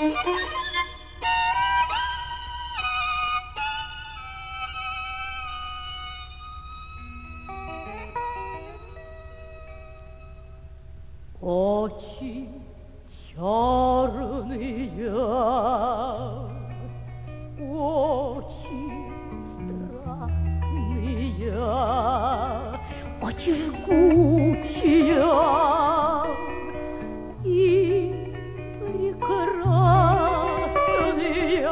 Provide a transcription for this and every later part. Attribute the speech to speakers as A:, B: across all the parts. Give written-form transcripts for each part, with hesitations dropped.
A: Очи черные, очень страстные, очи жгучие и прекрасные,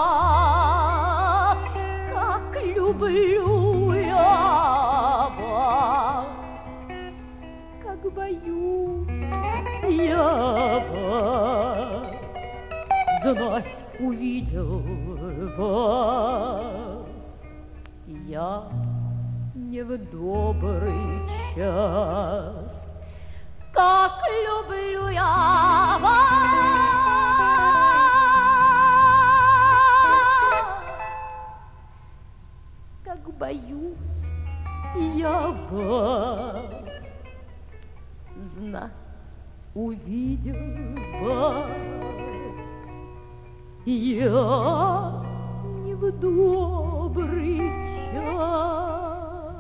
A: как люблю я вас, как боюсь я вас, знать увидел вас я не в добрый час, как люблю я вас, как боюсь я вас, знать увидел вас я не в добрый час.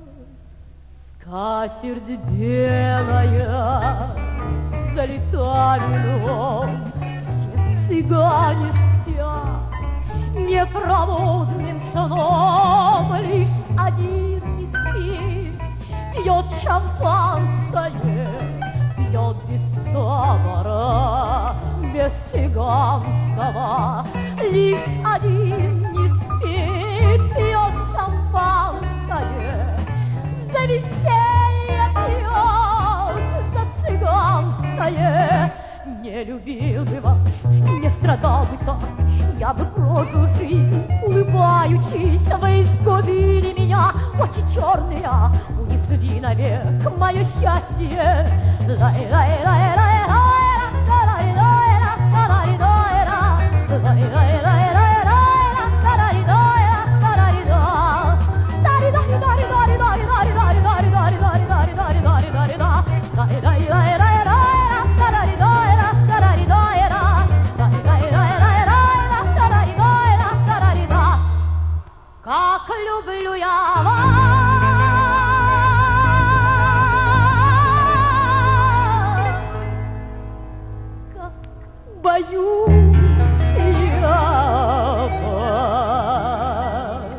A: Скатерть белая залита вином, все цыгане спят непробудным сном, лишь один не спит, пьет шампанское, пьет без табора, без цыганского, лишь один не спит, пьет шампанское, за веселье пьет, за цыганское. Не любил бы вас, не страдал бы так, я бы прожил жизнь, улыбаючись. Вы изгубили меня, очи черные, унесли навек мое счастье. Как люблю я вас, как боюсь я вас,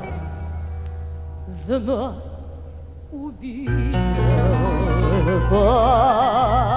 A: знать увидел вас.